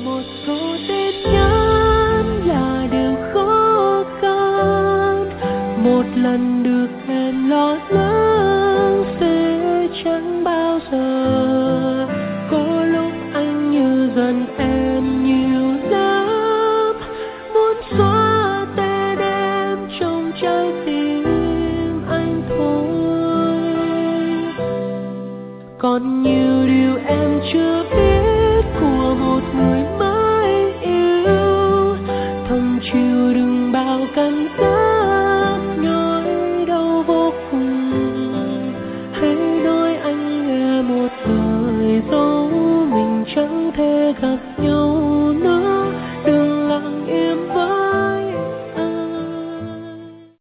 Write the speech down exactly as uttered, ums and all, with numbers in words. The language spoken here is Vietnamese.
một số tin nhắn là điều khó khăn, một lần được hẹn lo lắng sẽ chẳng bao giờ. Có lúc anh như gần em nhiều lắm, muốn xóa tên em trong trái tim anh thôi. Còn